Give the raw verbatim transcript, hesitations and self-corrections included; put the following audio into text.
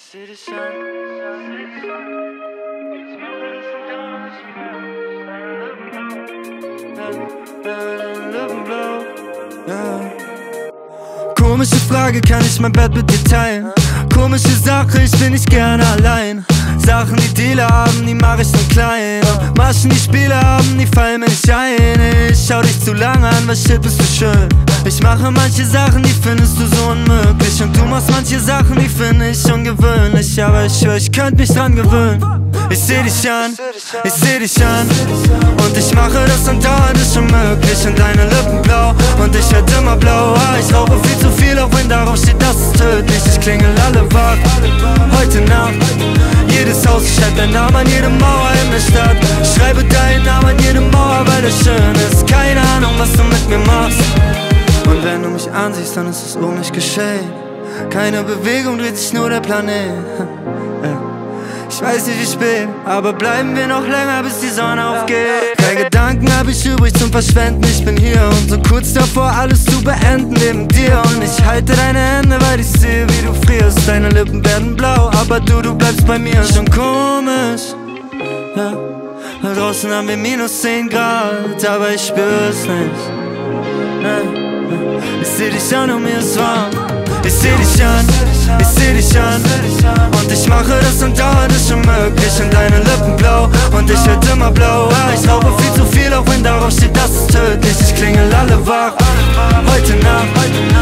seh dich an. Komische Frage, kann ich mein Bett mit dir teilen? Komische Sache, ich bin nicht gerne allein. Sachen, die Dealer haben, die mach ich dann klein. Und Maschen, die Spieler haben, die fallen mir nicht ein. Ich schau dich zu lange an, was shit, bist du schön. Ich mache manche Sachen, die findest du so unmöglich. Und du machst manche Sachen, die finde ich ungewöhnlich. Aber ich schwör, ich könnte mich dran gewöhnen. Ich seh dich an, ich seh dich an. Und ich mache das andauernd, ist schon möglich. Und deine Lippen blau und ich werd immer blauer. Ich rauche viel zu viel, auch wenn darauf steht, das ist tödlich. Ich klingel alle wach, heute Nacht. Jedes Haus, ich schreib deinen Namen an jede Mauer in der Stadt. Ich schreibe deinen Namen an jede Mauer, weil das schön ist. Keine Ahnung, was du mit mir machst. Und wenn du mich ansiehst, dann ist es um mich geschehen. Keine Bewegung, dreht sich nur der Planet. Ich weiß nicht wie spät, aber bleiben wir noch länger, bis die Sonne aufgeht. Keine Gedanken hab ich übrig zum Verschwenden, ich bin hier und so kurz davor, alles zu beenden neben dir. Und ich halte deine Hände, weil ich sehe, wie du frierst. Deine Lippen werden blau, aber du, du bleibst bei mir. Schon komisch, ja. Da draußen haben wir minus zehn Grad, aber ich spür's nicht. Nein. Ich seh dich an und mir ist warm. Ich seh dich an, ich seh dich an. Und ich mache das andauernd, ist schon möglich. Und deine Lippen blau und ich werd immer blauer. Ich rauche viel zu viel, auch wenn darauf steht, das ist tödlich. Ich klingel alle wach, heute Nacht.